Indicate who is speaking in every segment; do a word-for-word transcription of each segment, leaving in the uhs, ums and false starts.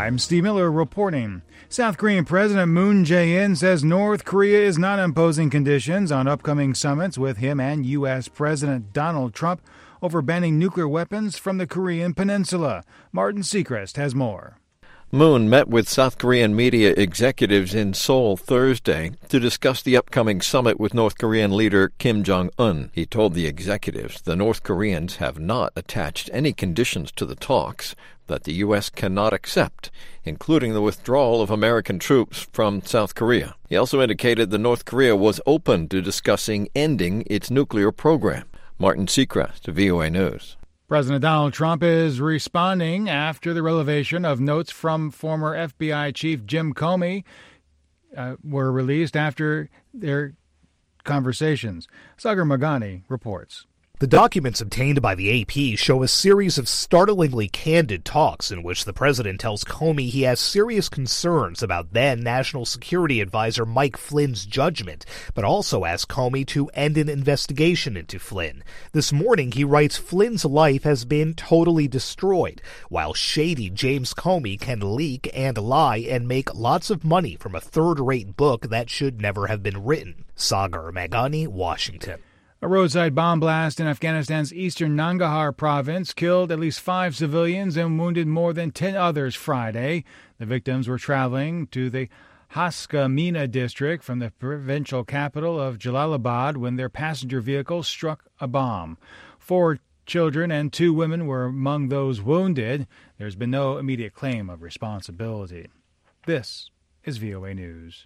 Speaker 1: I'm Steve Miller reporting. South Korean President Moon Jae-in says North Korea is not imposing conditions on upcoming summits with him and U S. President Donald Trump over banning nuclear weapons from the Korean peninsula. Martin Seacrest has more.
Speaker 2: Moon met with South Korean media executives in Seoul Thursday to discuss the upcoming summit with North Korean leader Kim Jong-un. He told the executives the North Koreans have not attached any conditions to the talks that the U S cannot accept, including the withdrawal of American troops from South Korea. He also indicated that North Korea was open to discussing ending its nuclear program. Martin Seacrest, V O A News.
Speaker 1: President Donald Trump is responding after the revelation of notes from former F B I Chief Jim Comey uh, were released after their conversations. Sagar Magani reports.
Speaker 3: The documents obtained by the A P show a series of startlingly candid talks in which the president tells Comey he has serious concerns about then National Security Advisor Mike Flynn's judgment, but also asks Comey to end an investigation into Flynn. This morning, he writes Flynn's life has been totally destroyed, while shady James Comey can leak and lie and make lots of money from a third-rate book that should never have been written. Sagar Magani, Washington.
Speaker 1: A roadside bomb blast in Afghanistan's eastern Nangarhar province killed at least five civilians and wounded more than ten others Friday. The victims were traveling to the Haskamena district from the provincial capital of Jalalabad when their passenger vehicle struck a bomb. Four children and two women were among those wounded. There's been no immediate claim of responsibility. This is V O A News.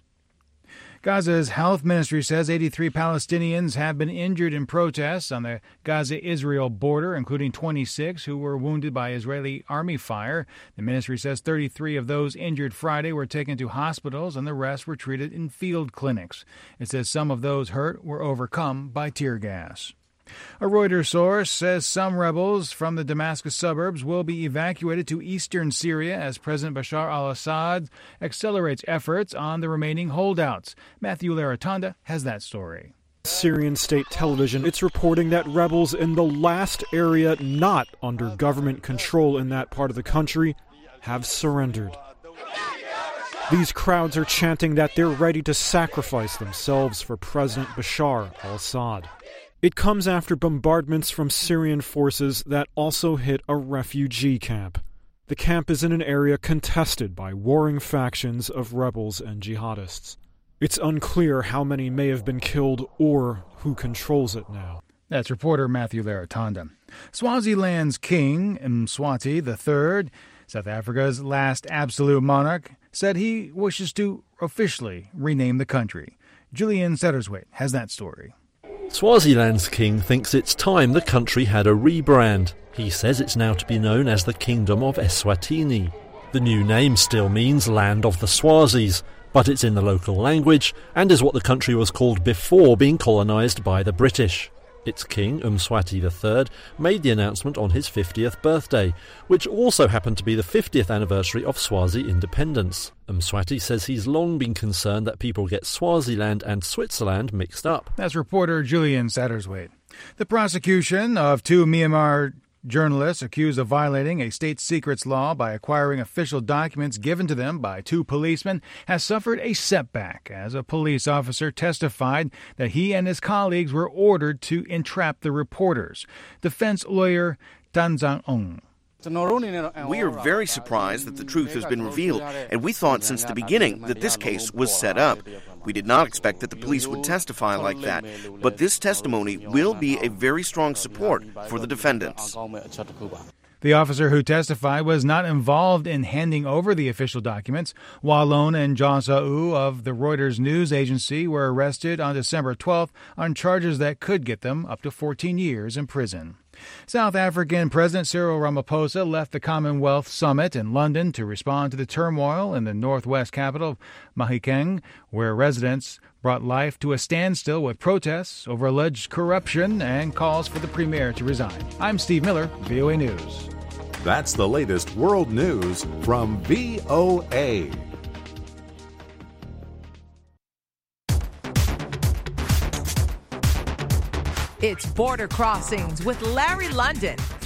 Speaker 1: Gaza's health ministry says eighty-three Palestinians have been injured in protests on the Gaza-Israel border, including twenty-six who were wounded by Israeli army fire. The ministry says thirty-three of those injured Friday were taken to hospitals and the rest were treated in field clinics. It says some of those hurt were overcome by tear gas. A Reuters source says some rebels from the Damascus suburbs will be evacuated to eastern Syria as President Bashar al-Assad accelerates efforts on the remaining holdouts. Matthew Laratanda has that story.
Speaker 4: Syrian state television, it's reporting that rebels in the last area not under government control in that part of the country have surrendered. These crowds are chanting that they're ready to sacrifice themselves for President Bashar al-Assad. It comes after bombardments from Syrian forces that also hit a refugee camp. The camp is in an area contested by warring factions of rebels and jihadists. It's unclear how many may have been killed or who controls it now.
Speaker 1: That's reporter Matthew Laratanda. Swaziland's king, Mswati the third, South Africa's last absolute monarch, said he wishes to officially rename the country. Julian Setterswaite has that story.
Speaker 5: Swaziland's king thinks it's time the country had a rebrand. He says it's now to be known as the Kingdom of Eswatini. The new name still means Land of the Swazis, but it's in the local language and is what the country was called before being colonised by the British. Its king, Mswati the third, made the announcement on his fiftieth birthday, which also happened to be the fiftieth anniversary of Swazi independence. Mswati says he's long been concerned that people get Swaziland and Switzerland mixed up.
Speaker 1: That's reporter Julian Satterswaite. The prosecution of two Myanmar journalists accused of violating a state secrets law by acquiring official documents given to them by two policemen has suffered a setback as a police officer testified that he and his colleagues were ordered to entrap the reporters. Defense lawyer Tan Zang-ong.
Speaker 6: We are very surprised that the truth has been revealed, and we thought since the beginning that this case was set up. We did not expect that the police would testify like that, but this testimony will be a very strong support for the defendants.
Speaker 1: The officer who testified was not involved in handing over the official documents. Wallon and John Sau of the Reuters news agency were arrested on December twelfth on charges that could get them up to fourteen years in prison. South African President Cyril Ramaphosa left the Commonwealth Summit in London to respond to the turmoil in the northwest capital, Mahikeng, where residents brought life to a standstill with protests over alleged corruption and calls for the premier to resign. I'm Steve Miller, V O A News.
Speaker 7: That's the latest world news from V O A.
Speaker 8: It's Border Crossings with Larry London.